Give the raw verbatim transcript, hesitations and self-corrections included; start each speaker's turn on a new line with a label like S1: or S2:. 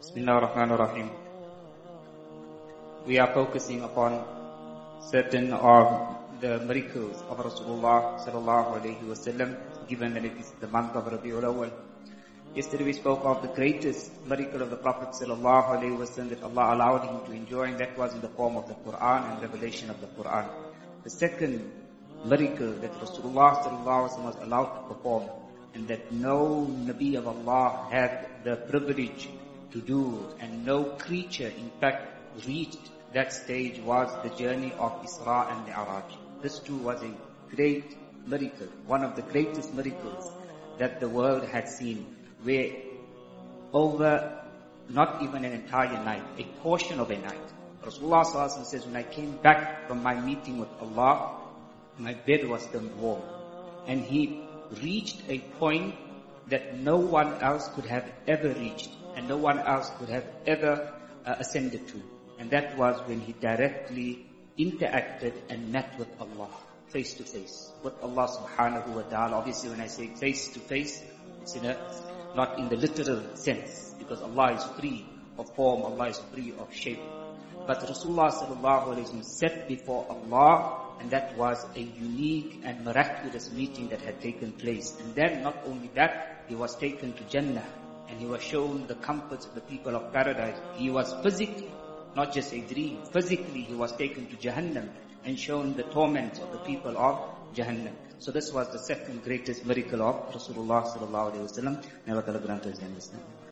S1: Bismillah ar-Rahman ar-Rahim. We are focusing upon certain of the miracles of Rasulullah sallallahu alayhi wa sallam, given that it is the month of Rabiul Awwal. Yesterday we spoke of the greatest miracle of the Prophet sallallahu alayhi wa sallam that Allah allowed him to enjoy, and that was in the form of the Quran and revelation of the Quran. The second miracle that Rasulullah sallallahu alayhi wa sallam was allowed to perform, and that no Nabi of Allah had the privilege to do, and no creature in fact reached that stage, was the journey of Isra and Mi'raj. This too was a great miracle, one of the greatest miracles that the world had seen, where over not even an entire night, a portion of a night, Rasulullah sallallahu alaihi wasallam says, when I came back from my meeting with Allah, my bed was still warm. And he reached a point that no one else could have ever reached, and no one else could have ever uh, ascended to. And that was when he directly interacted and met with Allah, face to face, with Allah subhanahu wa ta'ala. Obviously when I say face to face, it's in a, not in the literal sense, because Allah is free of form, Allah is free of shape. But Rasulullah sallallahu alayhi wa sallam sat before Allah, and that was a unique and miraculous meeting that had taken place. And then not only that, he was taken to Jannah, and he was shown the comforts of the people of paradise. He was physically, not just a dream, physically he was taken to Jahannam and shown the torments of the people of Jahannam. So this was the second greatest miracle of Rasulullah sallallahu alayhi wa sallam. May Allah grant us understanding.